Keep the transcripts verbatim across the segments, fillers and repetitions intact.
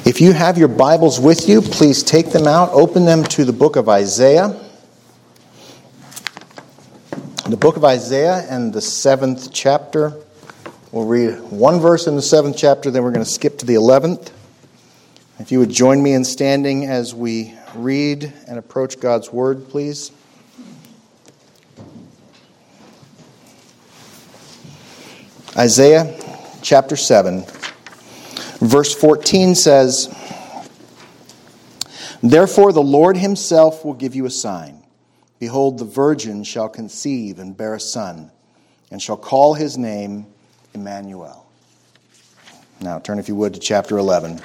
If you have your Bibles with you, please take them out, open them to the book of Isaiah. The book of Isaiah and the seventh chapter. We'll read one verse in the seventh chapter, then we're going to skip to the eleventh. If you would join me in standing as we read and approach God's Word, please. Isaiah chapter seven, verse fourteen says, "Therefore the Lord himself will give you a sign. Behold, the virgin shall conceive and bear a son, and shall call his name Emmanuel." Now turn, if you would, to chapter eleven.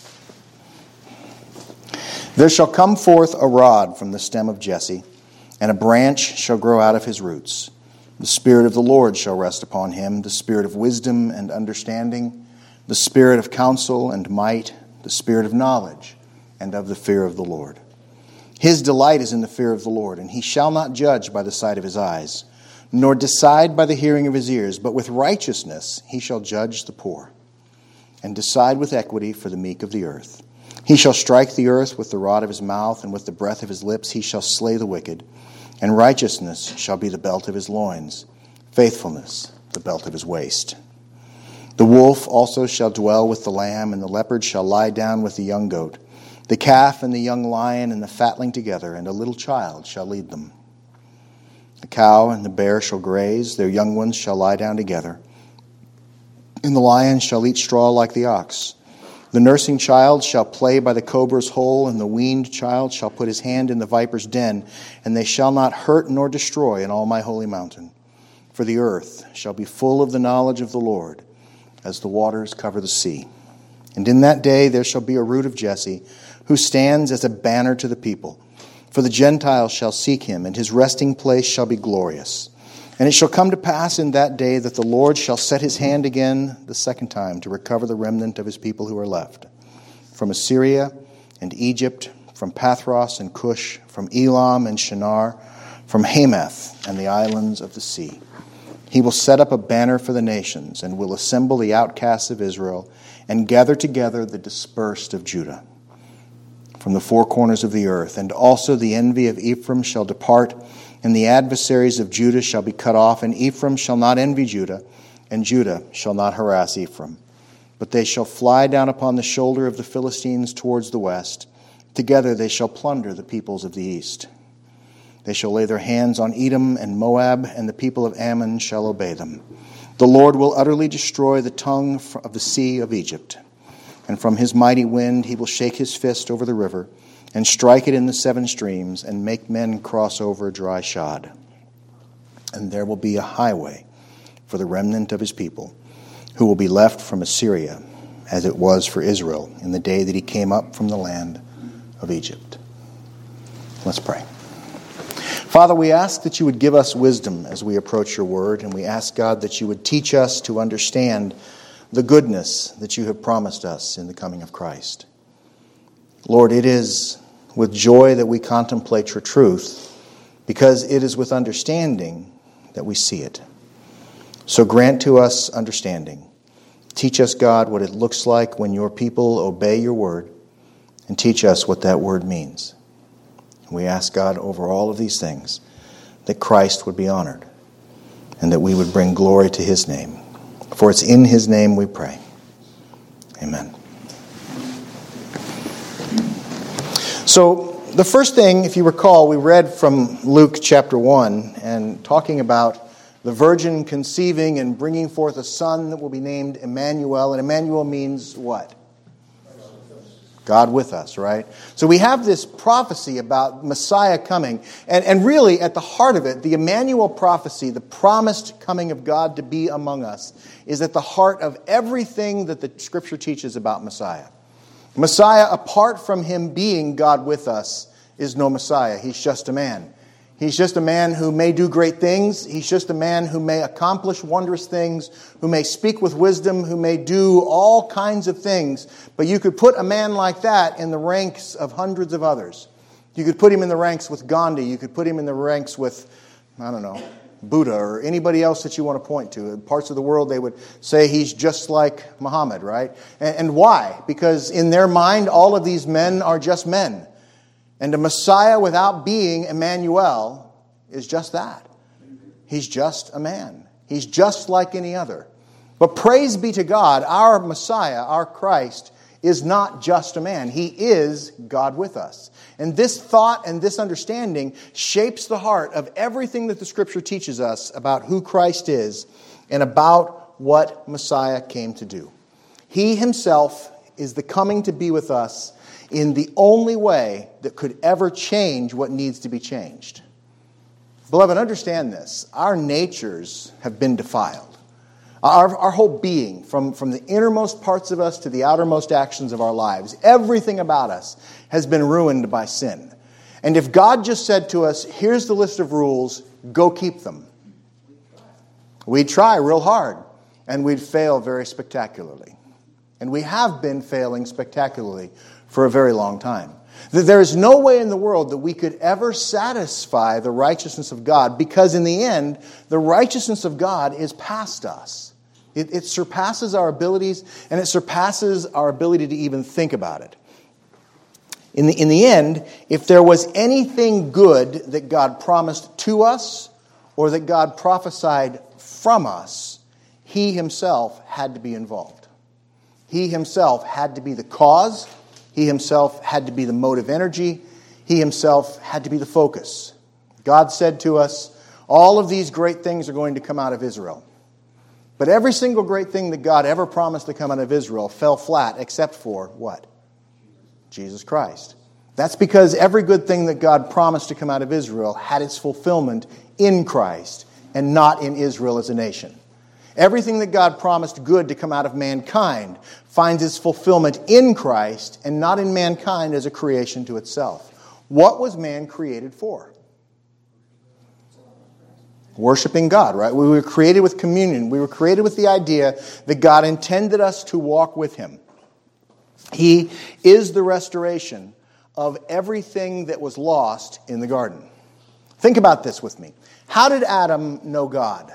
"There shall come forth a rod from the stem of Jesse, and a branch shall grow out of his roots. The Spirit of the Lord shall rest upon him, the Spirit of wisdom and understanding, the Spirit of counsel and might, the Spirit of knowledge and of the fear of the Lord. His delight is in the fear of the Lord, and he shall not judge by the sight of his eyes, nor decide by the hearing of his ears, but with righteousness he shall judge the poor, and decide with equity for the meek of the earth. He shall strike the earth with the rod of his mouth, and with the breath of his lips he shall slay the wicked. And righteousness shall be the belt of his loins, faithfulness the belt of his waist. The wolf also shall dwell with the lamb, and the leopard shall lie down with the young goat. The calf and the young lion and the fatling together, and a little child shall lead them. The cow and the bear shall graze, their young ones shall lie down together. And the lion shall eat straw like the ox. The nursing child shall play by the cobra's hole, and the weaned child shall put his hand in the viper's den, and they shall not hurt nor destroy in all my holy mountain. For the earth shall be full of the knowledge of the Lord, as the waters cover the sea. And in that day there shall be a root of Jesse, who stands as a banner to the people. For the Gentiles shall seek him, and his resting place shall be glorious. And it shall come to pass in that day that the Lord shall set his hand again the second time to recover the remnant of his people who are left. From Assyria and Egypt, from Pathros and Cush, from Elam and Shinar, from Hamath and the islands of the sea. He will set up a banner for the nations, and will assemble the outcasts of Israel, and gather together the dispersed of Judah from the four corners of the earth. And also the envy of Ephraim shall depart, and the adversaries of Judah shall be cut off, and Ephraim shall not envy Judah, and Judah shall not harass Ephraim. But they shall fly down upon the shoulder of the Philistines towards the west. Together they shall plunder the peoples of the east. They shall lay their hands on Edom and Moab, and the people of Ammon shall obey them. The Lord will utterly destroy the tongue of the sea of Egypt. And from his mighty wind he will shake his fist over the river, and strike it in the seven streams, and make men cross over dry shod. And there will be a highway for the remnant of his people, who will be left from Assyria, as it was for Israel in the day that he came up from the land of Egypt." Let's pray. Father, we ask that you would give us wisdom as we approach your word, and we ask, God, that you would teach us to understand the goodness that you have promised us in the coming of Christ. Lord, it is with joy that we contemplate your truth, because it is with understanding that we see it. So grant to us understanding. Teach us, God, what it looks like when your people obey your word, and teach us what that word means. We ask, God, over all of these things, that Christ would be honored, and that we would bring glory to his name. For it's in his name we pray. Amen. So the first thing, if you recall, we read from Luke chapter one, and talking about the virgin conceiving and bringing forth a son that will be named Emmanuel. And Emmanuel means what? God with us, right? So we have this prophecy about Messiah coming. And, and really, at the heart of it, the Emmanuel prophecy, the promised coming of God to be among us, is at the heart of everything that the Scripture teaches about Messiah. Messiah, apart from him being God with us, is no Messiah. He's just a man. He's just a man who may do great things. He's just a man who may accomplish wondrous things, who may speak with wisdom, who may do all kinds of things. But you could put a man like that in the ranks of hundreds of others. You could put him in the ranks with Gandhi. You could put him in the ranks with, I don't know, Buddha or anybody else that you want to point to. In parts of the world, they would say he's just like Muhammad, right? And, and why? Because in their mind, all of these men are just men. And a Messiah without being Emmanuel is just that. He's just a man. He's just like any other. But praise be to God, our Messiah, our Christ, is not just a man. He is God with us. And this thought and this understanding shapes the heart of everything that the Scripture teaches us about who Christ is and about what Messiah came to do. He himself is the coming to be with us in the only way that could ever change what needs to be changed. Beloved, understand this. Our natures have been defiled. Our, our whole being, from, from the innermost parts of us to the outermost actions of our lives, everything about us has been ruined by sin. And if God just said to us, here's the list of rules, go keep them, we'd try real hard, and we'd fail very spectacularly. And we have been failing spectacularly for a very long time. There is no way in the world that we could ever satisfy the righteousness of God, because in the end, the righteousness of God is past us. It, it surpasses our abilities, and it surpasses our ability to even think about it. In the, in the end, if there was anything good that God promised to us or that God prophesied from us, He Himself had to be involved. He Himself had to be the cause. He Himself had to be the motive energy. He Himself had to be the focus. God said to us, all of these great things are going to come out of Israel. But every single great thing that God ever promised to come out of Israel fell flat except for what? Jesus Christ. That's because every good thing that God promised to come out of Israel had its fulfillment in Christ and not in Israel as a nation. Everything that God promised good to come out of mankind finds its fulfillment in Christ and not in mankind as a creation to itself. What was man created for? Worshiping God, right? We were created with communion. We were created with the idea that God intended us to walk with Him. He is the restoration of everything that was lost in the garden. Think about this with me. How did Adam know God?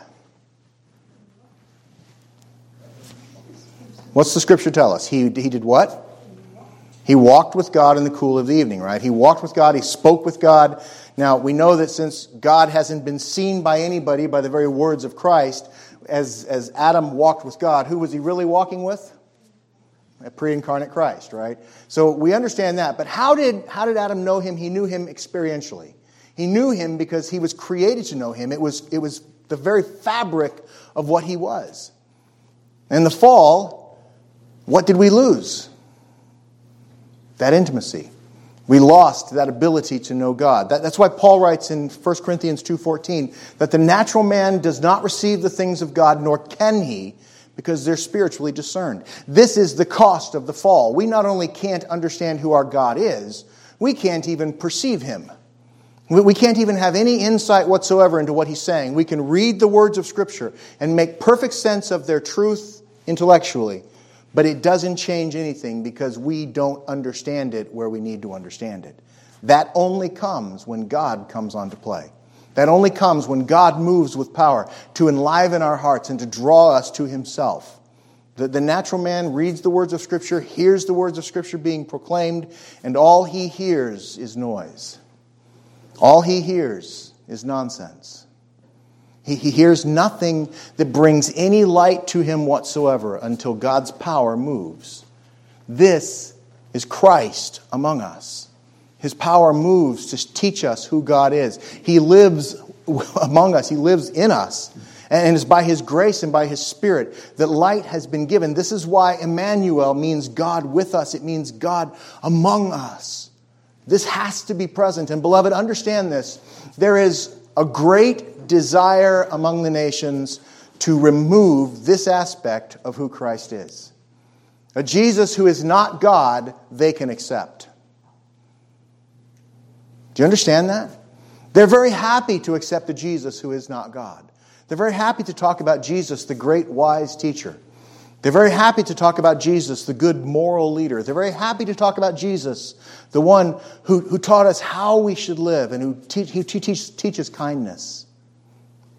What's the Scripture tell us? He, he did what? He walked with God in the cool of the evening, right? He walked with God. He spoke with God. Now, we know that since God hasn't been seen by anybody by the very words of Christ, as, as Adam walked with God, who was he really walking with? A pre-incarnate Christ, right? So we understand that. But how did, how did Adam know Him? He knew Him experientially. He knew Him because he was created to know Him. It was, it was the very fabric of what He was. In the fall, what did we lose? That intimacy. We lost that ability to know God. That, that's why Paul writes in First Corinthians two fourteen that the natural man does not receive the things of God, nor can he, because they're spiritually discerned. This is the cost of the fall. We not only can't understand who our God is, we can't even perceive Him. We, we can't even have any insight whatsoever into what He's saying. We can read the words of Scripture and make perfect sense of their truth intellectually, but it doesn't change anything because we don't understand it where we need to understand it. That only comes when God comes onto play. That only comes when God moves with power to enliven our hearts and to draw us to Himself. The, the natural man reads the words of Scripture, hears the words of Scripture being proclaimed, and all he hears is noise. All he hears is nonsense. He, he hears nothing that brings any light to him whatsoever until God's power moves. This is Christ among us. His power moves to teach us who God is. He lives among us. He lives in us. And it's by His grace and by His Spirit that light has been given. This is why Emmanuel means God with us. It means God among us. This has to be present. And beloved, understand this. There is a great desire among the nations to remove this aspect of who Christ is. A Jesus who is not God, they can accept. Do you understand that? They're very happy to accept a Jesus who is not God. They're very happy to talk about Jesus, the great wise teacher. They're very happy to talk about Jesus, the good moral leader. They're very happy to talk about Jesus, the one who, who taught us how we should live and who, teach, who teach, teaches kindness.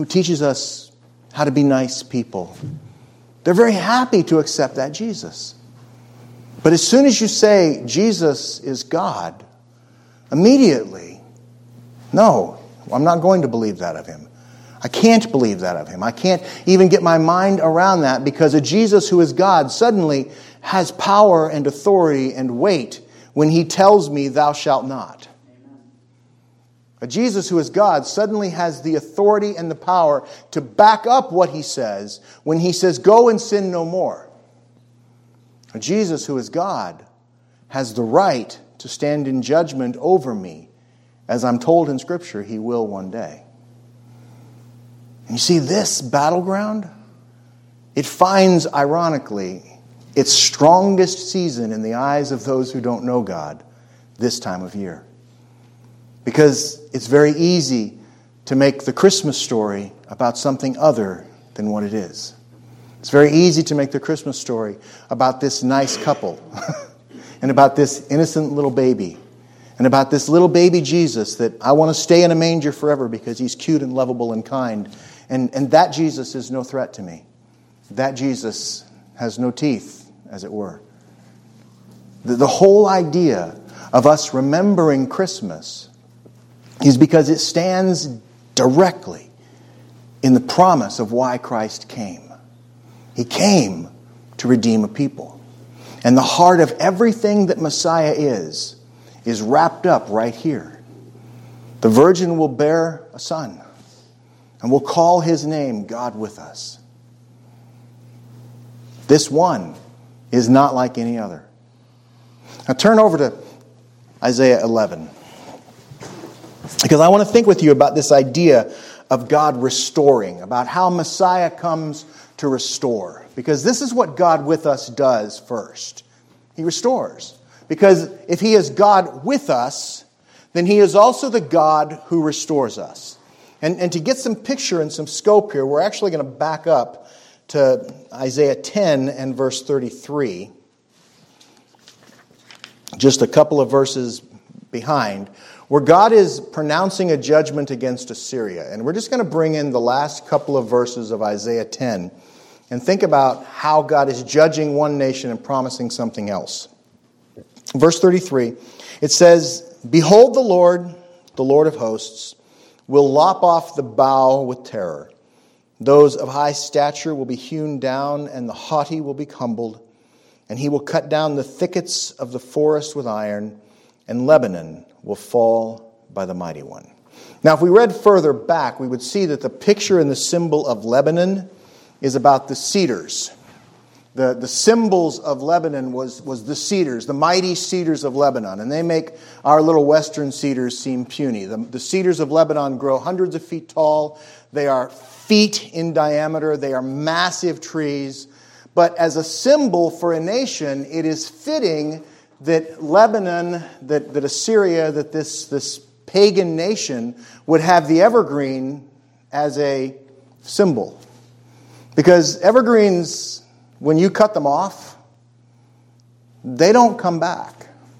who teaches us how to be nice people. They're very happy to accept that Jesus. But as soon as you say Jesus is God, immediately, no, I'm not going to believe that of him. I can't believe that of him. I can't even get my mind around that because a Jesus who is God suddenly has power and authority and weight when he tells me, thou shalt not. A Jesus who is God suddenly has the authority and the power to back up what he says when he says, go and sin no more. A Jesus who is God has the right to stand in judgment over me, as I'm told in Scripture he will one day. And you see, this battleground, it finds, ironically, its strongest season in the eyes of those who don't know God this time of year. Because it's very easy to make the Christmas story about something other than what it is. It's very easy to make the Christmas story about this nice couple and about this innocent little baby and about this little baby Jesus that I want to stay in a manger forever because he's cute and lovable and kind. And, and that Jesus is no threat to me. That Jesus has no teeth, as it were. The, the whole idea of us remembering Christmas is because it stands directly in the promise of why Christ came. He came to redeem a people. And the heart of everything that Messiah is, is wrapped up right here. The virgin will bear a son, and will call his name God with us. This one is not like any other. Now turn over to Isaiah eleven. Because I want to think with you about this idea of God restoring, about how Messiah comes to restore. Because this is what God with us does first. He restores. Because if he is God with us, then he is also the God who restores us. And, and to get some picture and some scope here, we're actually going to back up to Isaiah ten and verse thirty-three. Just a couple of verses behind, where God is pronouncing a judgment against Assyria. And we're just going to bring in the last couple of verses of Isaiah ten and think about how God is judging one nation and promising something else. Verse thirty-three, it says, behold, the Lord, the Lord of hosts, will lop off the bough with terror. Those of high stature will be hewn down, and the haughty will be humbled. And he will cut down the thickets of the forest with iron, and Lebanon will fall by the mighty one. Now, if we read further back, we would see that the picture and the symbol of Lebanon is about the cedars. The, the symbols of Lebanon was, was the cedars, the mighty cedars of Lebanon. And they make our little western cedars seem puny. The, the cedars of Lebanon grow hundreds of feet tall. They are feet in diameter. They are massive trees. But as a symbol for a nation, it is fitting that Lebanon, that, that Assyria, that this, this pagan nation would have the evergreen as a symbol. Because evergreens, when you cut them off, they don't come back.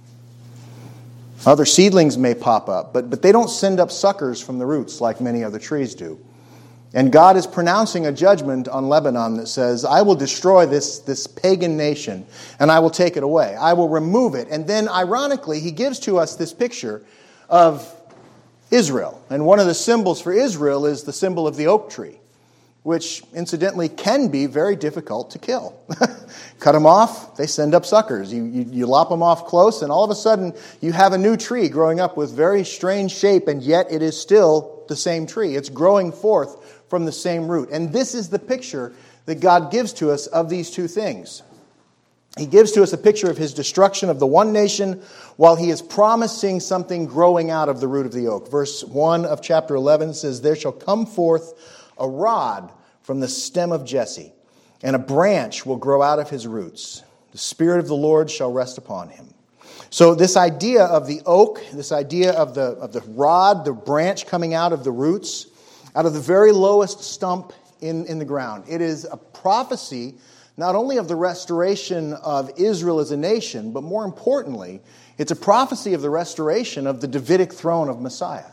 Other seedlings may pop up, but, but they don't send up suckers from the roots like many other trees do. And God is pronouncing a judgment on Lebanon that says, I will destroy this, this pagan nation, and I will take it away. I will remove it. And then, ironically, he gives to us this picture of Israel. And one of the symbols for Israel is the symbol of the oak tree, which, incidentally, can be very difficult to kill. Cut them off, they send up suckers. You, you, you lop them off close, and all of a sudden, you have a new tree growing up with very strange shape, and yet it is still the same tree. It's growing forth from the same root. And this is the picture that God gives to us of these two things. He gives to us a picture of his destruction of the one nation while he is promising something growing out of the root of the oak. Verse one of chapter eleven says, there shall come forth a rod from the stem of Jesse, and a branch will grow out of his roots. The Spirit of the Lord shall rest upon him. So this idea of the oak, this idea of the, of the rod, the branch coming out of the roots, out of the very lowest stump in, in the ground. It is a prophecy not only of the restoration of Israel as a nation, but more importantly, it's a prophecy of the restoration of the Davidic throne of Messiah.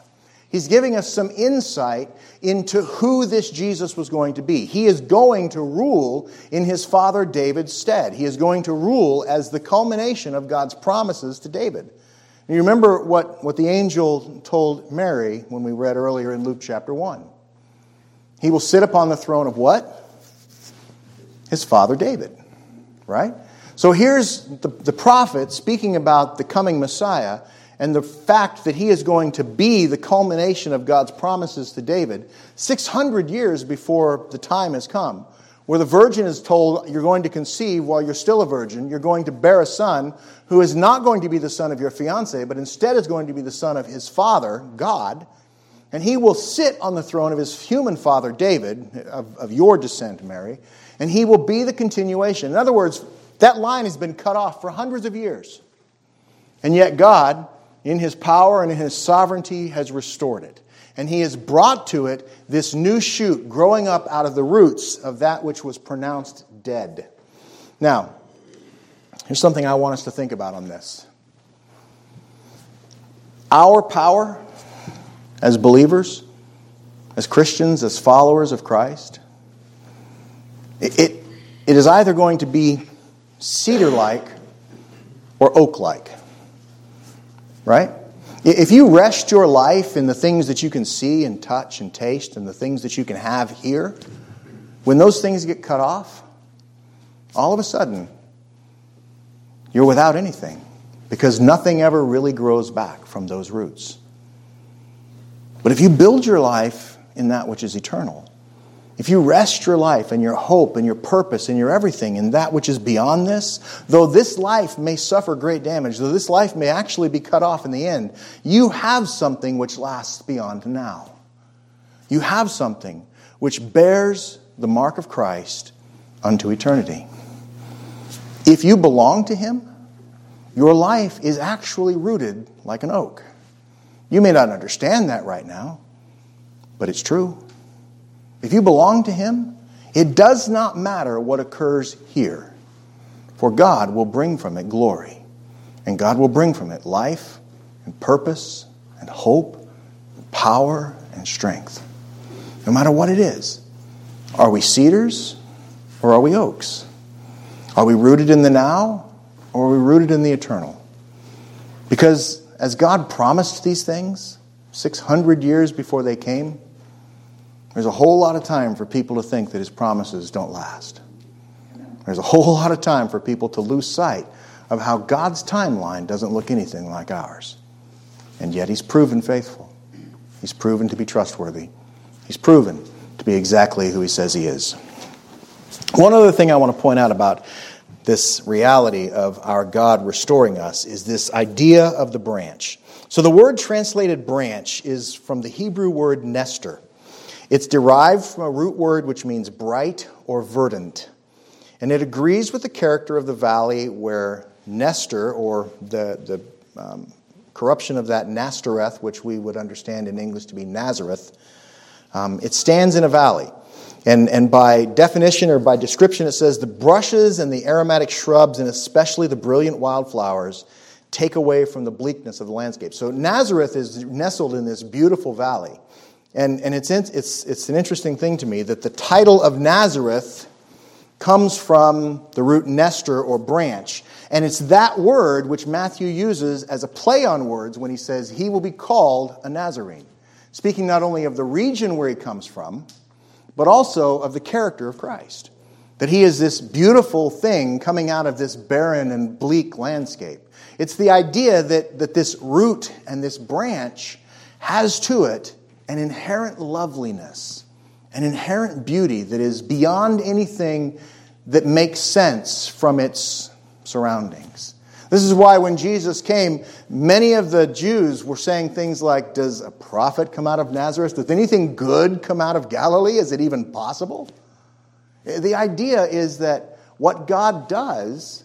He's giving us some insight into who this Jesus was going to be. He is going to rule in his father David's stead. He is going to rule as the culmination of God's promises to David. And you remember what, what the angel told Mary when we read earlier in Luke chapter one. He will sit upon the throne of what? His father David, right? So here's the, the prophet speaking about the coming Messiah and the fact that he is going to be the culmination of God's promises to David six hundred years before the time has come, where the virgin is told, you're going to conceive while you're still a virgin, you're going to bear a son who is not going to be the son of your fiancé, but instead is going to be the son of his father, God, and he will sit on the throne of his human father, David, of, of your descent, Mary, and he will be the continuation. In other words, that line has been cut off for hundreds of years. And yet God, in his power and in his sovereignty, has restored it. And he has brought to it this new shoot growing up out of the roots of that which was pronounced dead. Now, here's something I want us to think about on this. Our power as believers, as Christians, as followers of Christ, it, it, it is either going to be cedar-like or oak-like. Right? If you rest your life in the things that you can see and touch and taste and the things that you can have here, when those things get cut off, all of a sudden, you're without anything because nothing ever really grows back from those roots. But if you build your life in that which is eternal, if you rest your life and your hope and your purpose and your everything in that which is beyond this, though this life may suffer great damage, though this life may actually be cut off in the end, you have something which lasts beyond now. You have something which bears the mark of Christ unto eternity. If you belong to him, your life is actually rooted like an oak. You may not understand that right now, but it's true. If you belong to him, it does not matter what occurs here, for God will bring from it glory, and God will bring from it life and purpose and hope, and power and strength. No matter what it is. Are we cedars or are we oaks? Are we rooted in the now or are we rooted in the eternal? Because as God promised these things six hundred years before they came, there's a whole lot of time for people to think that his promises don't last. There's a whole lot of time for people to lose sight of how God's timeline doesn't look anything like ours. And yet he's proven faithful. He's proven to be trustworthy. He's proven to be exactly who he says he is. One other thing I want to point out about this reality of our God restoring us is this idea of the branch. So the word translated branch is from the Hebrew word nestor. It's derived from a root word which means bright or verdant. And it agrees with the character of the valley where Nestor, or the, the um, corruption of that Nastoreth, which we would understand in English to be Nazareth, um, it stands in a valley. And, and by definition or by description, it says the brushes and the aromatic shrubs, and especially the brilliant wildflowers, take away from the bleakness of the landscape. So Nazareth is nestled in this beautiful valley. And, and it's, it's, it's an interesting thing to me that the title of Nazareth comes from the root nestor or branch. And it's that word which Matthew uses as a play on words when he says he will be called a Nazarene. Speaking not only of the region where he comes from, but also of the character of Christ. That he is this beautiful thing coming out of this barren and bleak landscape. It's the idea that, that this root and this branch has to it an inherent loveliness, an inherent beauty that is beyond anything that makes sense from its surroundings. This is why when Jesus came, many of the Jews were saying things like, does a prophet come out of Nazareth? Does anything good come out of Galilee? Is it even possible? The idea is that what God does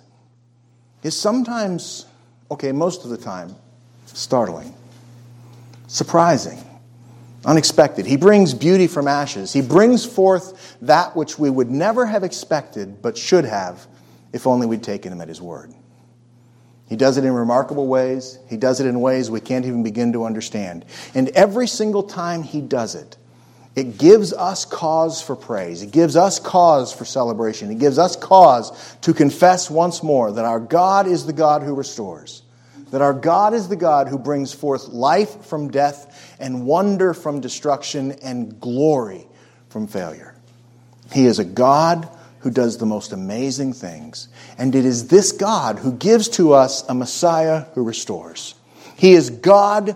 is sometimes, okay, most of the time, startling, surprising, unexpected. He brings beauty from ashes. He brings forth that which we would never have expected but should have if only we'd taken him at his word. He does it in remarkable ways. He does it in ways we can't even begin to understand. And every single time he does it, it gives us cause for praise. It gives us cause for celebration. It gives us cause to confess once more that our God is the God who restores. That our God is the God who brings forth life from death and wonder from destruction and glory from failure. He is a God who does the most amazing things. And it is this God who gives to us a Messiah who restores. He is God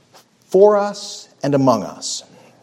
for us and among us.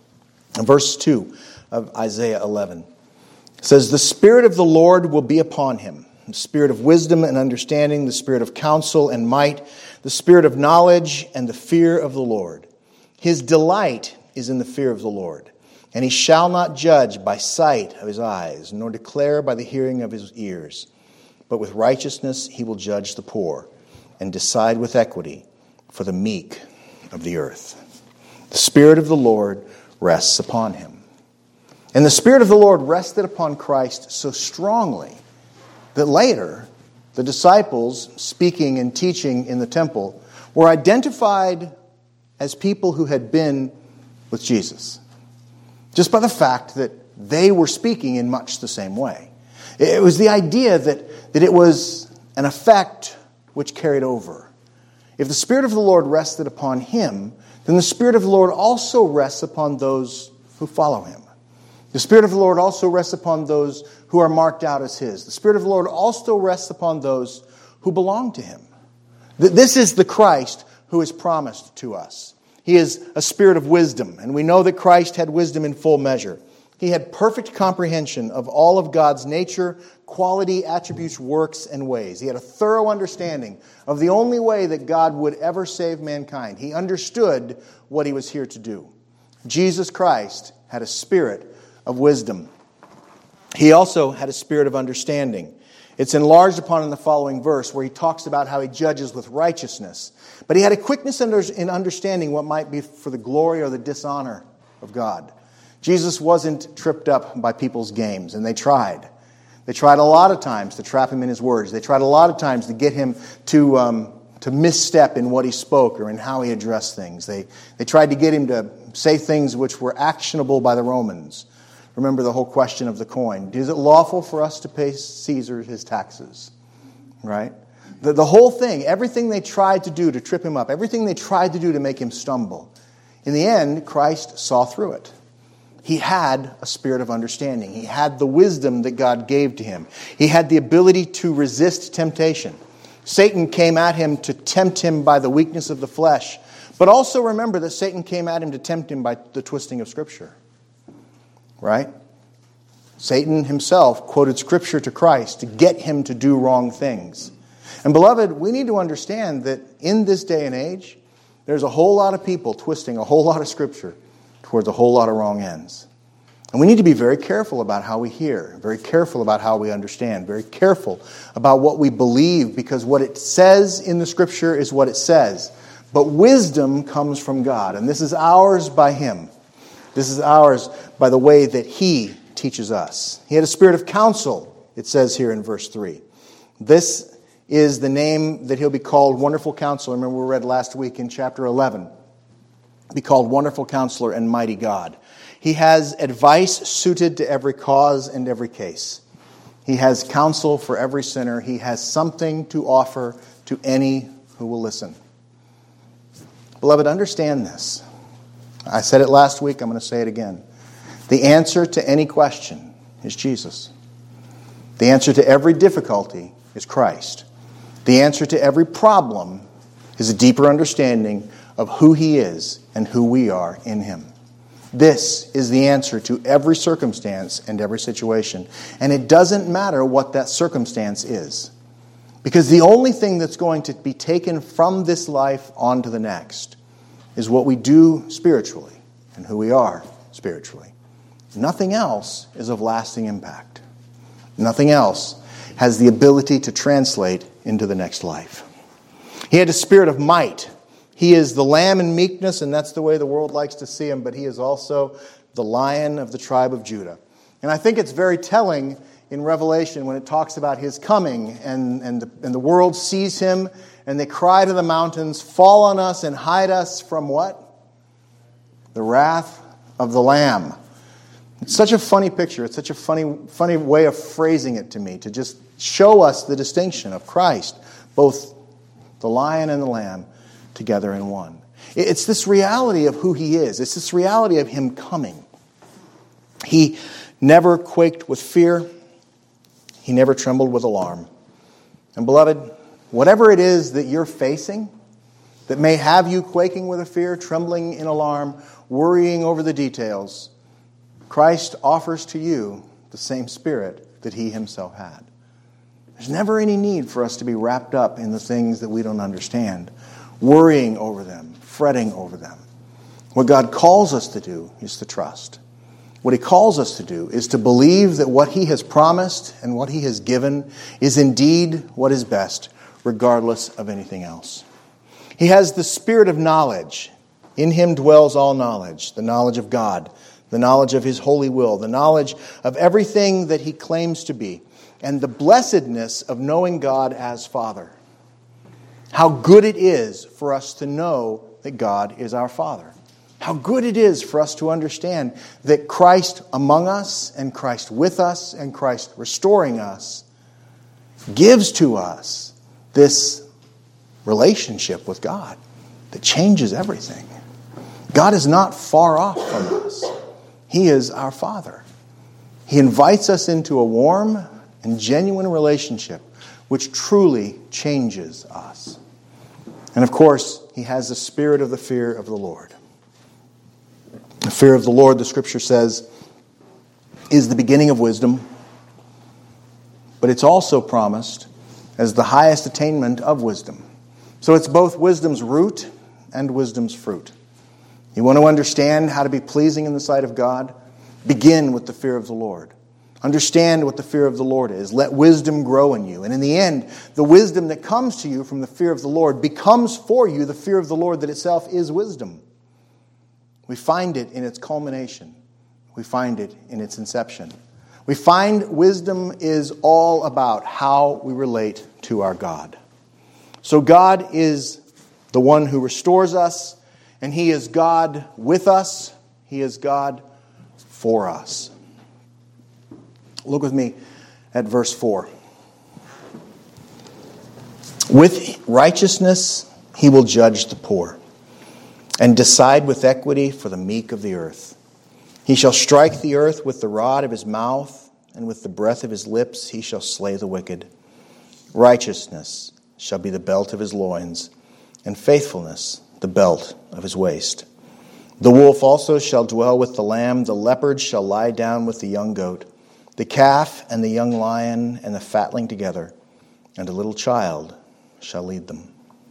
And verse two of Isaiah eleven says, "The Spirit of the Lord will be upon him, the Spirit of wisdom and understanding, the Spirit of counsel and might, the Spirit of knowledge and the fear of the Lord. His delight is in the fear of the Lord. And he shall not judge by sight of his eyes, nor declare by the hearing of his ears. But with righteousness he will judge the poor, and decide with equity for the meek of the earth." The Spirit of the Lord rests upon him. And the Spirit of the Lord rested upon Christ so strongly that later the disciples, speaking and teaching in the temple, were identified as people who had been with Jesus, just by the fact that they were speaking in much the same way. It was the idea that, that it was an effect which carried over. If the Spirit of the Lord rested upon him, then the Spirit of the Lord also rests upon those who follow him. The Spirit of the Lord also rests upon those who are marked out as his. The Spirit of the Lord also rests upon those who belong to him. This is the Christ who is promised to us. He is a spirit of wisdom, and we know that Christ had wisdom in full measure. He had perfect comprehension of all of God's nature, quality, attributes, works, and ways. He had a thorough understanding of the only way that God would ever save mankind. He understood what he was here to do. Jesus Christ had a spirit of wisdom. He also had a spirit of understanding. It's enlarged upon in the following verse where he talks about how he judges with righteousness. But he had a quickness in understanding what might be for the glory or the dishonor of God. Jesus wasn't tripped up by people's games, and they tried. They tried a lot of times to trap him in his words. They tried a lot of times to get him to um, to misstep in what he spoke or in how he addressed things. They, they tried to get him to say things which were actionable by the Romans. Remember the whole question of the coin. Is it lawful for us to pay Caesar his taxes? Right? The, the whole thing, everything they tried to do to trip him up, everything they tried to do to make him stumble, in the end, Christ saw through it. He had a spirit of understanding. He had the wisdom that God gave to him. He had the ability to resist temptation. Satan came at him to tempt him by the weakness of the flesh. But also remember that Satan came at him to tempt him by the twisting of Scripture. Right? Satan himself quoted Scripture to Christ to get him to do wrong things. And beloved, we need to understand that in this day and age, there's a whole lot of people twisting a whole lot of Scripture towards a whole lot of wrong ends. And we need to be very careful about how we hear, very careful about how we understand, very careful about what we believe, because what it says in the Scripture is what it says. But wisdom comes from God, and this is ours by Him. This is ours by the way that He teaches us. He had a spirit of counsel, it says here in verse three. This is the name that He'll be called Wonderful Counselor. Remember we read last week in chapter eleven. Be called Wonderful Counselor and Mighty God. He has advice suited to every cause and every case. He has counsel for every sinner. He has something to offer to any who will listen. Beloved, understand this. I said it last week, I'm going to say it again. The answer to any question is Jesus. The answer to every difficulty is Christ. The answer to every problem is a deeper understanding of who He is and who we are in Him. This is the answer to every circumstance and every situation. And it doesn't matter what that circumstance is. Because the only thing that's going to be taken from this life onto the next is what we do spiritually and who we are spiritually. Nothing else is of lasting impact. Nothing else has the ability to translate into the next life. He had a spirit of might. He is the lamb in meekness, and that's the way the world likes to see Him, but He is also the Lion of the tribe of Judah. And I think it's very telling in Revelation when it talks about His coming, and, and, the, and the world sees Him and they cry to the mountains, fall on us and hide us from what? The wrath of the Lamb. It's such a funny picture. It's such a funny, funny way of phrasing it to me, to just show us the distinction of Christ, both the lion and the lamb together in one. It's this reality of who he is. It's this reality of him coming. He never quaked with fear. He never trembled with alarm. And beloved, whatever it is that you're facing that may have you quaking with a fear, trembling in alarm, worrying over the details, Christ offers to you the same spirit that he himself had. There's never any need for us to be wrapped up in the things that we don't understand, worrying over them, fretting over them. What God calls us to do is to trust. What he calls us to do is to believe that what he has promised and what he has given is indeed what is best, regardless of anything else. He has the spirit of knowledge. In him dwells all knowledge, the knowledge of God, the knowledge of his holy will, the knowledge of everything that he claims to be, and the blessedness of knowing God as Father. How good it is for us to know that God is our Father. How good it is for us to understand that Christ among us and Christ with us and Christ restoring us gives to us this relationship with God that changes everything. God is not far off from us. He is our Father. He invites us into a warm and genuine relationship which truly changes us. And of course, he has the spirit of the fear of the Lord. The fear of the Lord, the Scripture says, is the beginning of wisdom, but it's also promised as the highest attainment of wisdom. So it's both wisdom's root and wisdom's fruit. You want to understand how to be pleasing in the sight of God? Begin with the fear of the Lord. Understand what the fear of the Lord is. Let wisdom grow in you. And in the end, the wisdom that comes to you from the fear of the Lord becomes for you the fear of the Lord that itself is wisdom. We find it in its culmination. We find it in its inception. We find wisdom is all about how we relate to our God. So God is the one who restores us, and he is God with us. He is God for us. Look with me at verse four. With righteousness he will judge the poor, and decide with equity for the meek of the earth. He shall strike the earth with the rod of his mouth, and with the breath of his lips he shall slay the wicked. Righteousness shall be the belt of his loins, and faithfulness the belt of his waist. The wolf also shall dwell with the lamb, the leopard shall lie down with the young goat, the calf and the young lion and the fatling together, and a little child shall lead them.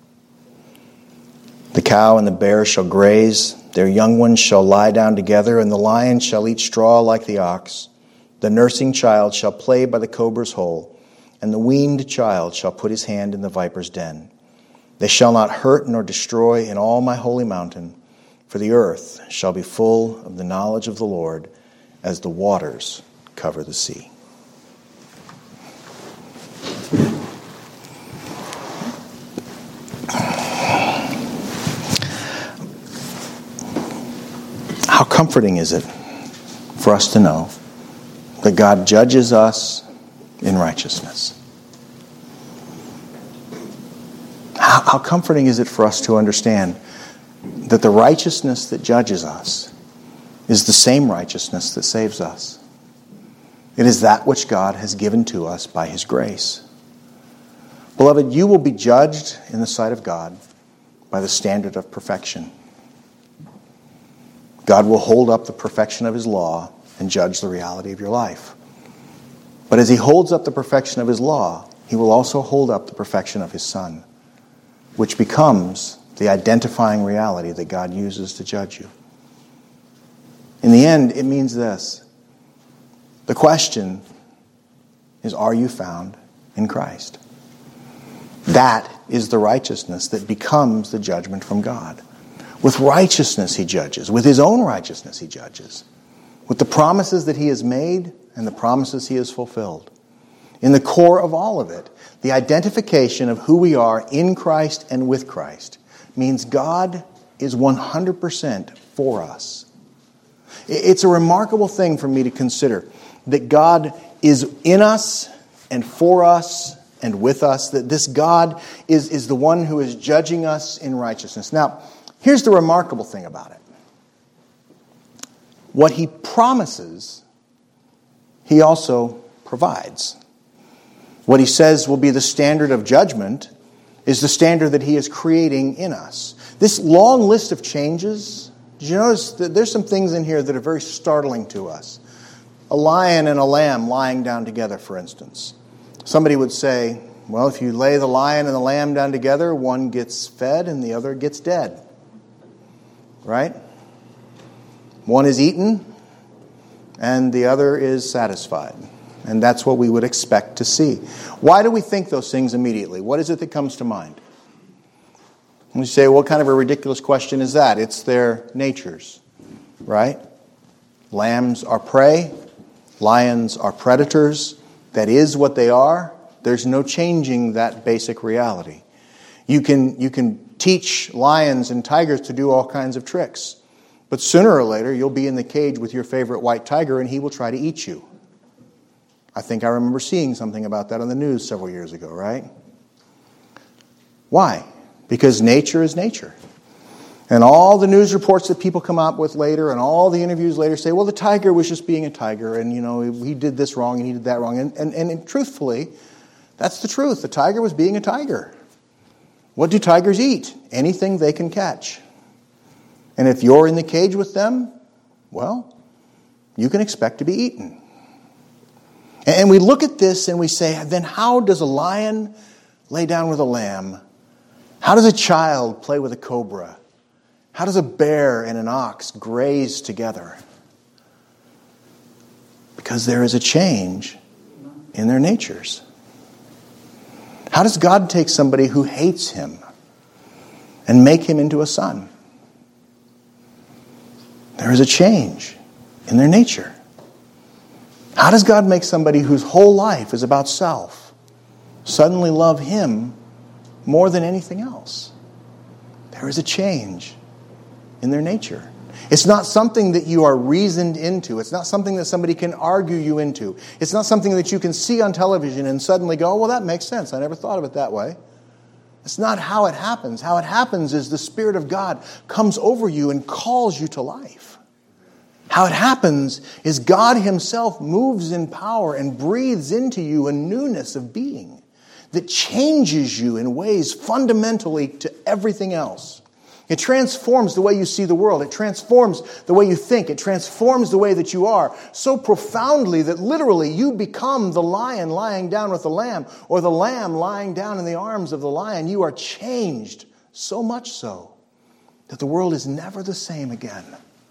The cow and the bear shall graze, their young ones shall lie down together, and the lion shall eat straw like the ox. The nursing child shall play by the cobra's hole, and the weaned child shall put his hand in the viper's den. They shall not hurt nor destroy in all my holy mountain, for the earth shall be full of the knowledge of the Lord as the waters cover the sea. How comforting is it for us to know that God judges us in righteousness? How, how comforting is it for us to understand that the righteousness that judges us is the same righteousness that saves us? It is that which God has given to us by his grace. Beloved, you will be judged in the sight of God by the standard of perfection. God will hold up the perfection of his law and judge the reality of your life. But as he holds up the perfection of his law, he will also hold up the perfection of his Son, which becomes the identifying reality that God uses to judge you. In the end, it means this. The question is, are you found in Christ? That is the righteousness that becomes the judgment from God. With righteousness he judges. With his own righteousness he judges. With the promises that he has made and the promises he has fulfilled. In the core of all of it, the identification of who we are in Christ and with Christ means God is one hundred percent for us. It's a remarkable thing for me to consider that God is in us and for us and with us, that this God is, is the one who is judging us in righteousness. Now, here's the remarkable thing about it. What He promises, He also provides. What He says will be the standard of judgment is the standard that He is creating in us. This long list of changes, did you notice that there's some things in here that are very startling to us? A lion and a lamb lying down together, for instance. Somebody would say, well, if you lay the lion and the lamb down together, one gets fed and the other gets dead. Right? One is eaten and the other is satisfied. And that's what we would expect to see. Why do we think those things immediately? What is it that comes to mind? And we say, what kind of a ridiculous question is that? It's their natures, right? Lambs are prey. Lions are predators. That is what they are. There's no changing that basic reality. You can, you can teach lions and tigers to do all kinds of tricks. But sooner or later, you'll be in the cage with your favorite white tiger and he will try to eat you. I think I remember seeing something about that on the news several years ago, right? Why? Because nature is nature. And all the news reports that people come up with later and all the interviews later say, well, the tiger was just being a tiger and, you know, he did this wrong and he did that wrong. And, and, and truthfully, that's the truth. The tiger was being a tiger. What do tigers eat? Anything they can catch. And if you're in the cage with them, well, you can expect to be eaten. And we look at this and we say, then how does a lion lay down with a lamb? How does a child play with a cobra? How does a bear and an ox graze together? Because there is a change in their natures. How does God take somebody who hates Him and make him into a son? There is a change in their nature. How does God make somebody whose whole life is about self suddenly love Him more than anything else? There is a change in their nature. It's not something that you are reasoned into. It's not something that somebody can argue you into. It's not something that you can see on television and suddenly go, oh, well, that makes sense. I never thought of it that way. It's not how it happens. How it happens is the Spirit of God comes over you and calls you to life. How it happens is God Himself moves in power and breathes into you a newness of being that changes you in ways fundamentally to everything else. It transforms the way you see the world. It transforms the way you think. It transforms the way that you are so profoundly that literally you become the lion lying down with the lamb or the lamb lying down in the arms of the lion. You are changed so much so that the world is never the same again.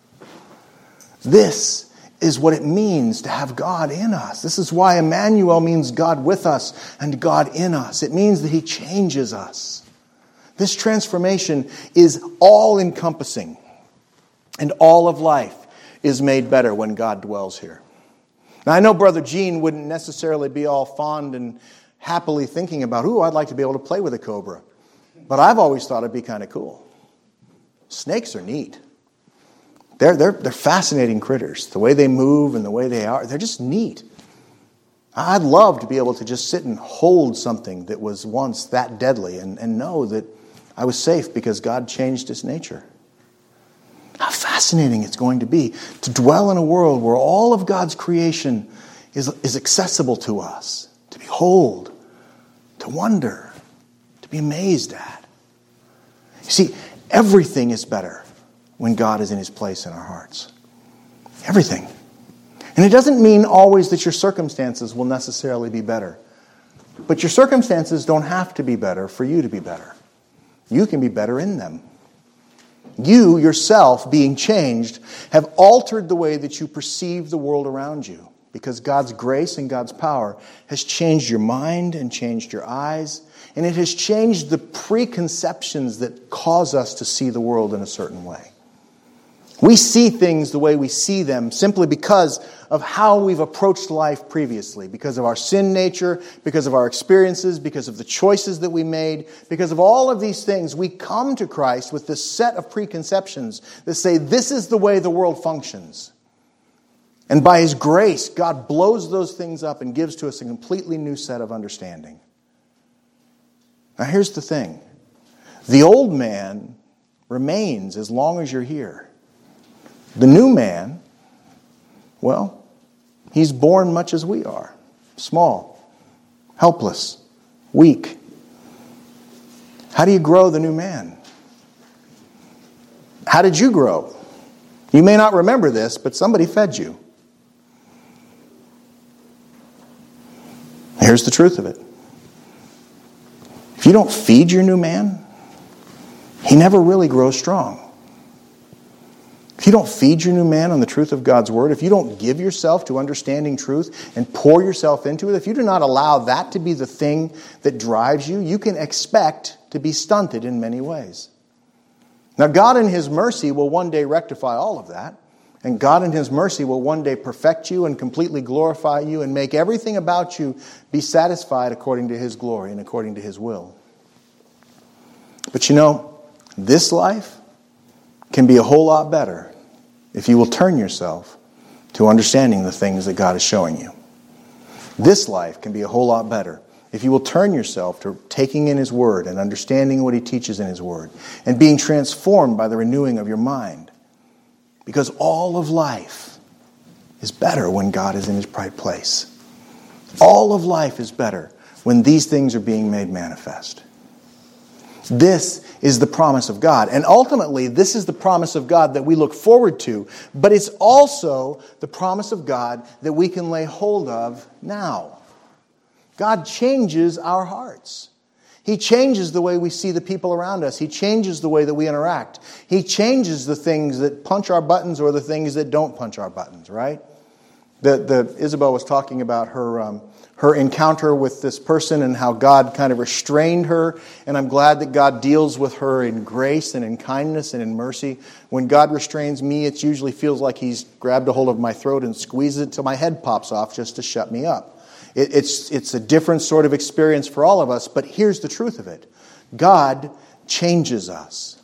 This is what it means to have God in us. This is why Emmanuel means God with us and God in us. It means that He changes us. This transformation is all-encompassing, and all of life is made better when God dwells here. Now, I know Brother Gene wouldn't necessarily be all fond and happily thinking about, ooh, I'd like to be able to play with a cobra. But I've always thought it'd be kind of cool. Snakes are neat. They're, they're, they're fascinating critters. The way they move and the way they are, they're just neat. I'd love to be able to just sit and hold something that was once that deadly and, and know that I was safe because God changed its nature. How fascinating it's going to be to dwell in a world where all of God's creation is, is accessible to us, to behold, to wonder, to be amazed at. You see, everything is better when God is in His place in our hearts. Everything. And it doesn't mean always that your circumstances will necessarily be better. But your circumstances don't have to be better for you to be better. You can be better in them. You, yourself, being changed, have altered the way that you perceive the world around you. Because God's grace and God's power has changed your mind and changed your eyes. And it has changed the preconceptions that cause us to see the world in a certain way. We see things the way we see them simply because of how we've approached life previously, because of our sin nature, because of our experiences, because of the choices that we made, because of all of these things. We come to Christ with this set of preconceptions that say this is the way the world functions. And by His grace, God blows those things up and gives to us a completely new set of understanding. Now here's the thing. The old man remains as long as you're here. The new man, well, he's born much as we are. Small, helpless, weak. How do you grow the new man? How did you grow? You may not remember this, but somebody fed you. Here's the truth of it. If you don't feed your new man, he never really grows strong. If you don't feed your new man on the truth of God's Word, if you don't give yourself to understanding truth and pour yourself into it, if you do not allow that to be the thing that drives you, you can expect to be stunted in many ways. Now, God in His mercy will one day rectify all of that. And God in His mercy will one day perfect you and completely glorify you and make everything about you be satisfied according to His glory and according to His will. But you know, this life can be a whole lot better if you will turn yourself to understanding the things that God is showing you. This life can be a whole lot better if you will turn yourself to taking in His Word and understanding what He teaches in His Word and being transformed by the renewing of your mind. Because all of life is better when God is in His right place. All of life is better when these things are being made manifest. This is the promise of God. And ultimately, this is the promise of God that we look forward to. But it's also the promise of God that we can lay hold of now. God changes our hearts. He changes the way we see the people around us. He changes the way that we interact. He changes the things that punch our buttons or the things that don't punch our buttons, right? The, the Isabel was talking about her um, her encounter with this person and how God kind of restrained her. And I'm glad that God deals with her in grace and in kindness and in mercy. When God restrains me, it usually feels like He's grabbed a hold of my throat and squeezed it till my head pops off just to shut me up. It, it's, it's a different sort of experience for all of us, but here's the truth of it. God changes us.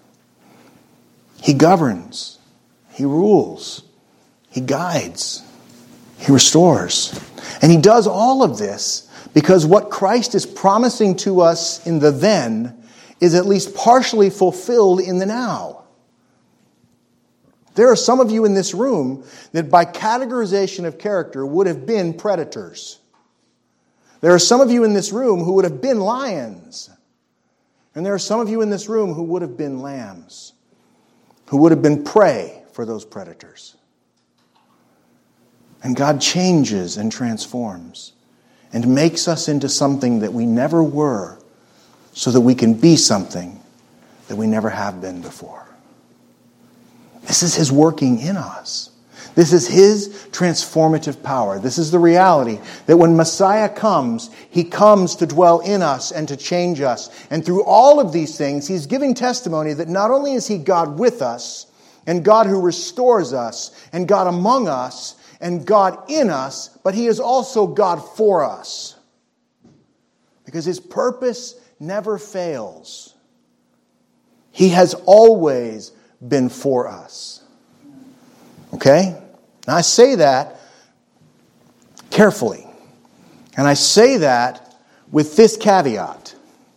He governs. He rules. He guides. He restores. And He does all of this because what Christ is promising to us in the then is at least partially fulfilled in the now. There are some of you in this room that by categorization of character would have been predators. There are some of you in this room who would have been lions. And there are some of you in this room who would have been lambs, who would have been prey for those predators. And God changes and transforms and makes us into something that we never were so that we can be something that we never have been before. This is His working in us. This is His transformative power. This is the reality that when Messiah comes, He comes to dwell in us and to change us. And through all of these things, He's giving testimony that not only is He God with us, and God who restores us, and God among us, and God in us, but He is also God for us. Because His purpose never fails. He has always been for us. Okay? Now I say that carefully. And I say that with this caveat.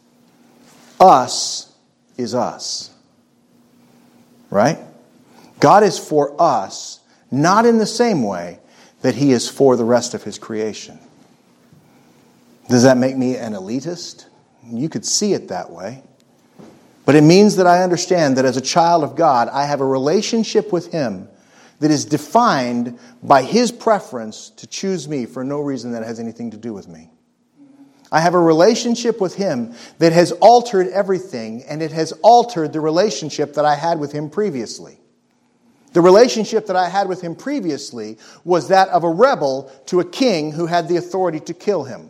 Us is us. Right? God is for us, not in the same way that He is for the rest of His creation. Does that make me an elitist? You could see it that way. But it means that I understand that as a child of God, I have a relationship with Him that is defined by His preference to choose me for no reason that has anything to do with me. I have a relationship with Him that has altered everything, and it has altered the relationship that I had with Him previously. The relationship that I had with Him previously was that of a rebel to a king who had the authority to kill him.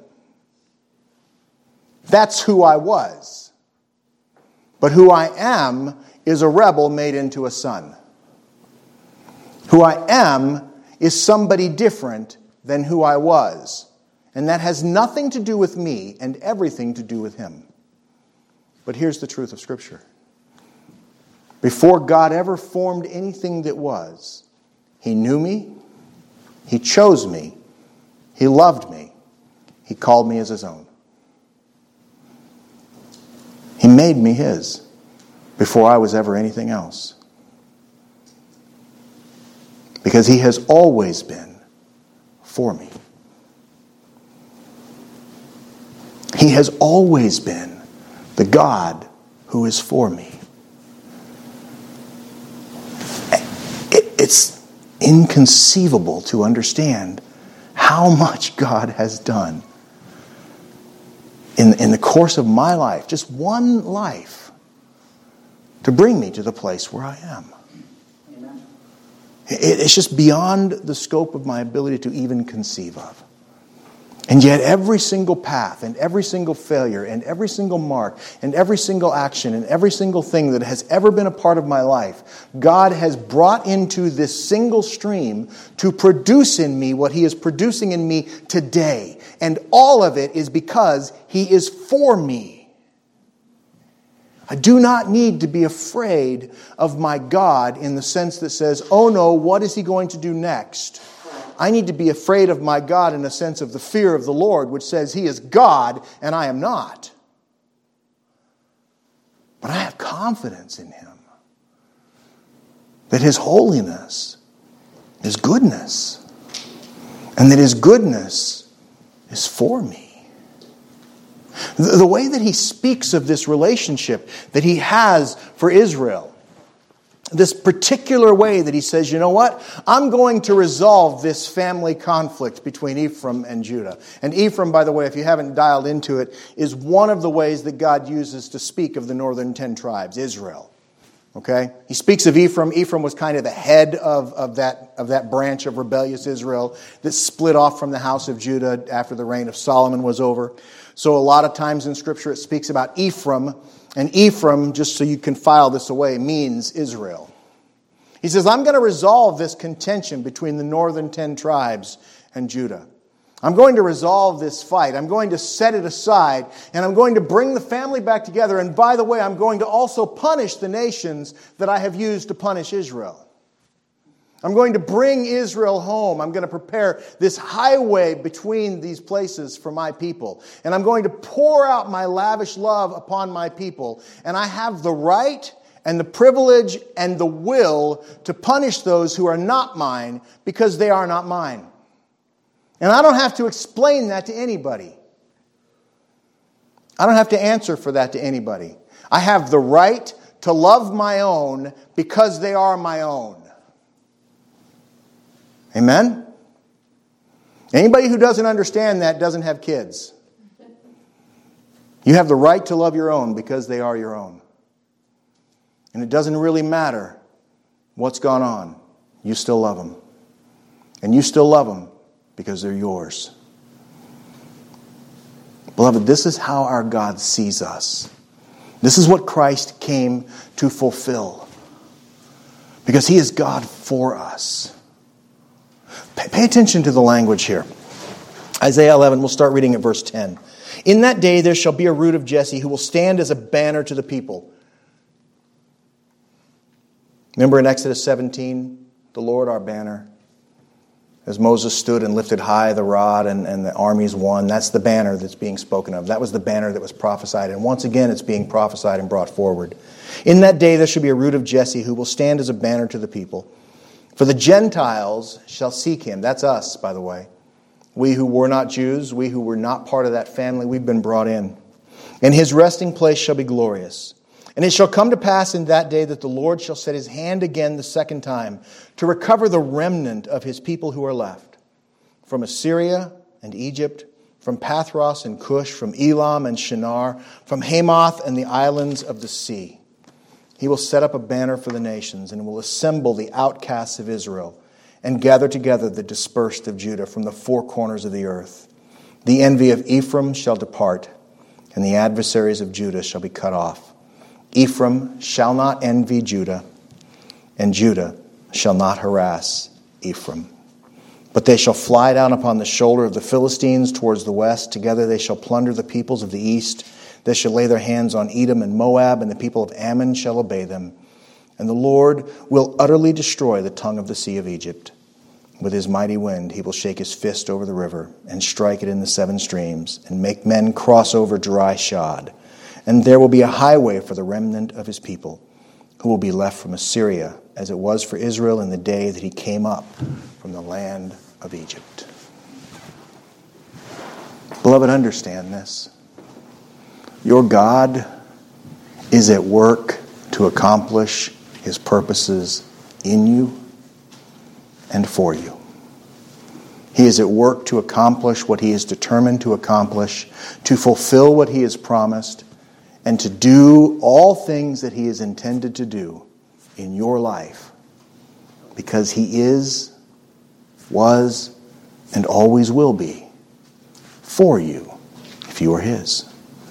That's who I was. But who I am is a rebel made into a son. Who I am is somebody different than who I was. And that has nothing to do with me and everything to do with him. But here's the truth of Scripture. Before God ever formed anything that was, he knew me, he chose me, he loved me, he called me as his own. He made me his before I was ever anything else. Because he has always been for me. He has always been the God who is for me. It's inconceivable to understand how much God has done in, in the course of my life, just one life, to bring me to the place where I am. Amen. It, it's just beyond the scope of my ability to even conceive of. And yet every single path and every single failure and every single mark and every single action and every single thing that has ever been a part of my life, God has brought into this single stream to produce in me what he is producing in me today. And all of it is because he is for me. I do not need to be afraid of my God in the sense that says, oh no, what is he going to do next? I need to be afraid of my God in a sense of the fear of the Lord, which says he is God and I am not. But I have confidence in him that his holiness is goodness, and that his goodness is for me. The, the way that he speaks of this relationship that he has for Israel, this particular way that he says, you know what? I'm going to resolve this family conflict between Ephraim and Judah. And Ephraim, by the way, if you haven't dialed into it, is one of the ways that God uses to speak of the northern ten tribes, Israel. Okay? He speaks of Ephraim. Ephraim was kind of the head of, of, that, of that branch of rebellious Israel that split off from the house of Judah after the reign of Solomon was over. So a lot of times in Scripture it speaks about Ephraim. And Ephraim, just so you can file this away, means Israel. He says, I'm going to resolve this contention between the northern ten tribes and Judah. I'm going to resolve this fight. I'm going to set it aside. And I'm going to bring the family back together. And by the way, I'm going to also punish the nations that I have used to punish Israel. I'm going to bring Israel home. I'm going to prepare this highway between these places for my people. And I'm going to pour out my lavish love upon my people. And I have the right and the privilege and the will to punish those who are not mine because they are not mine. And I don't have to explain that to anybody. I don't have to answer for that to anybody. I have the right to love my own because they are my own. Amen? Anybody who doesn't understand that doesn't have kids. You have the right to love your own because they are your own. And it doesn't really matter what's gone on. You still love them. And you still love them because they're yours. Beloved, this is how our God sees us. This is what Christ came to fulfill. Because he is God for us. Pay attention to the language here. Isaiah eleven, we'll start reading at verse ten. In that day there shall be a root of Jesse who will stand as a banner to the people. Remember in Exodus seventeen, the Lord our banner. As Moses stood and lifted high the rod and, and the armies won. That's the banner that's being spoken of. That was the banner that was prophesied. And once again it's being prophesied and brought forward. In that day there shall be a root of Jesse who will stand as a banner to the people. For the Gentiles shall seek him. That's us, by the way. We who were not Jews, we who were not part of that family, we've been brought in. And his resting place shall be glorious. And it shall come to pass in that day that the Lord shall set his hand again the second time to recover the remnant of his people who are left. From Assyria and Egypt, from Pathros and Cush, from Elam and Shinar, from Hamath and the islands of the sea. He will set up a banner for the nations and will assemble the outcasts of Israel and gather together the dispersed of Judah from the four corners of the earth. The envy of Ephraim shall depart, and the adversaries of Judah shall be cut off. Ephraim shall not envy Judah, and Judah shall not harass Ephraim. But they shall fly down upon the shoulder of the Philistines towards the west. Together they shall plunder the peoples of the east. They shall lay their hands on Edom and Moab, and the people of Ammon shall obey them. And the Lord will utterly destroy the tongue of the sea of Egypt. With his mighty wind he will shake his fist over the river, and strike it in the seven streams, and make men cross over dry shod. And there will be a highway for the remnant of his people, who will be left from Assyria, as it was for Israel in the day that he came up from the land of Egypt. Beloved, understand this. Your God is at work to accomplish his purposes in you and for you. He is at work to accomplish what he is determined to accomplish, to fulfill what he has promised, and to do all things that he is intended to do in your life, because he is, was, and always will be for you if you are his.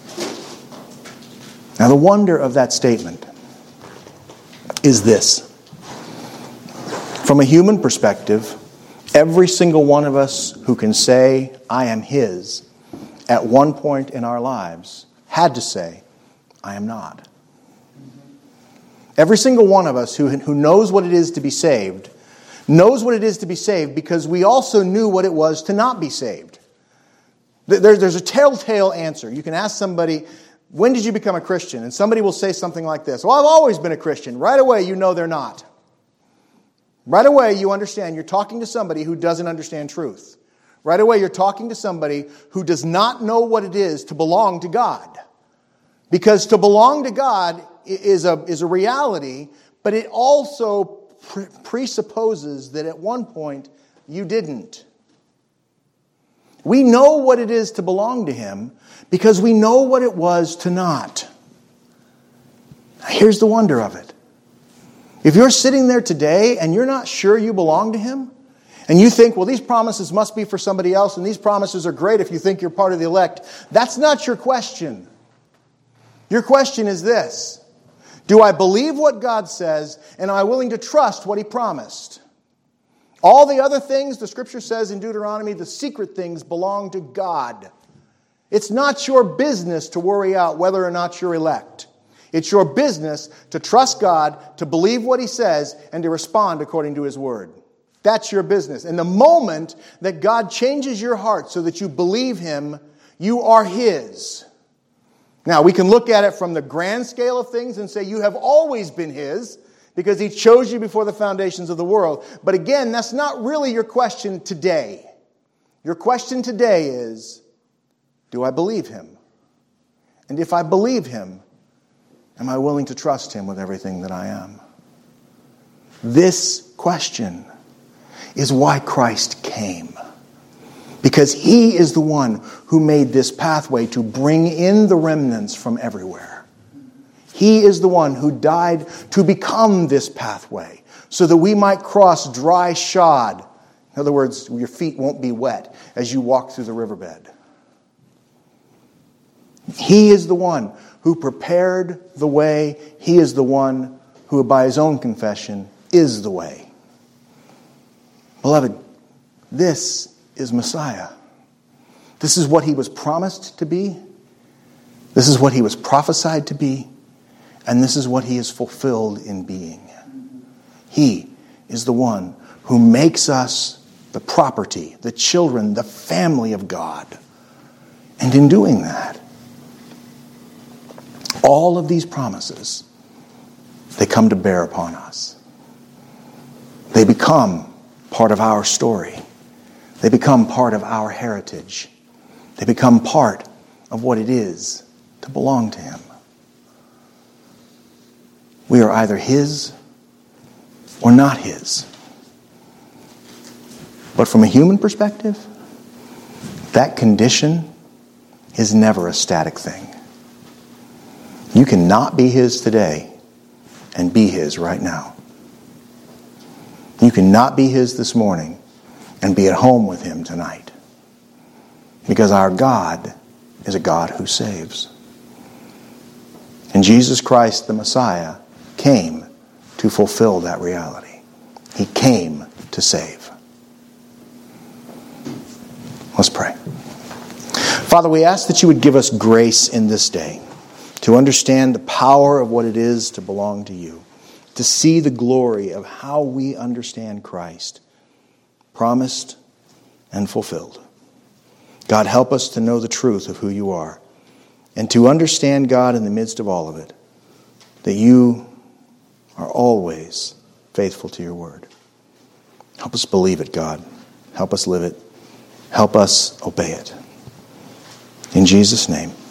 Now, the wonder of that statement is this. From a human perspective, every single one of us who can say, I am his, at one point in our lives had to say, I am not. Every single one of us who, who knows what it is to be saved knows what it is to be saved because we also knew what it was to not be saved. There, there's a telltale answer. You can ask somebody, when did you become a Christian? And somebody will say something like this, well, I've always been a Christian. Right away, you know they're not. Right away, you understand you're talking to somebody who doesn't understand truth. Right away, you're talking to somebody who does not know what it is to belong to God. Because to belong to God is a, is a reality, but it also pre- presupposes that at one point you didn't. We know what it is to belong to him because we know what it was to not. Here's the wonder of it. If you're sitting there today and you're not sure you belong to him, and you think, well, these promises must be for somebody else, and these promises are great if you think you're part of the elect, that's not your question. Your question is this: do I believe what God says, and am I willing to trust what he promised? All the other things, the Scripture says in Deuteronomy, the secret things belong to God. It's not your business to worry out whether or not you're elect. It's your business to trust God, to believe what he says, and to respond according to his word. That's your business. And the moment that God changes your heart so that you believe him, you are his. Now, we can look at it from the grand scale of things and say you have always been his because he chose you before the foundations of the world. But again, that's not really your question today. Your question today is, do I believe him? And if I believe him, am I willing to trust him with everything that I am? This question is why Christ came. Because he is the one who made this pathway to bring in the remnants from everywhere. He is the one who died to become this pathway so that we might cross dry shod. In other words, your feet won't be wet as you walk through the riverbed. He is the one who prepared the way. He is the one who, by his own confession, is the way. Beloved, this is Messiah. This is what he was promised to be. This is what he was prophesied to be. And this is what he is fulfilled in being. He is the one who makes us the property, the children, the family of God. And in doing that, all of these promises, they come to bear upon us. They become part of our story. They become part of our heritage. They become part of what it is to belong to him. We are either his or not his. But from a human perspective, that condition is never a static thing. You cannot be his today and be his right now. You cannot be his this morning and be at home with him tonight. Because our God is a God who saves. And Jesus Christ, the Messiah, came to fulfill that reality. He came to save. Let's pray. Father, we ask that you would give us grace in this day to understand the power of what it is to belong to you, to see the glory of how we understand Christ, promised and fulfilled. God, help us to know the truth of who you are, and to understand, God, in the midst of all of it, that you are always faithful to your word. Help us believe it, God. Help us live it. Help us obey it. In Jesus' name.